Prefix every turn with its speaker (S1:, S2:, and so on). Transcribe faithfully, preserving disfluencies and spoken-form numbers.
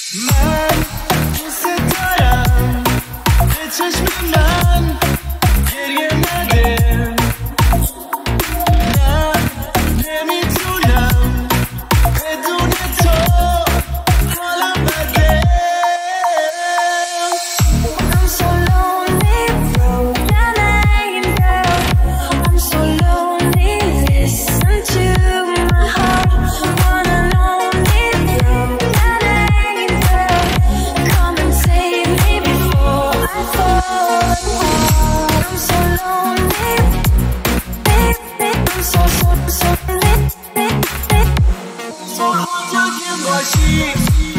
S1: من دوست دارم به چشم من گریه نده، نه نمیتونم بدون تو حالم بده.
S2: I'm so lonely, broken angel. I'm so lonely, listen to my heart. Wanna lonely, broken angel. Come and save me before I fall apart. I'm so lonely, I'm so so so lonely.
S1: تو کجا که باشی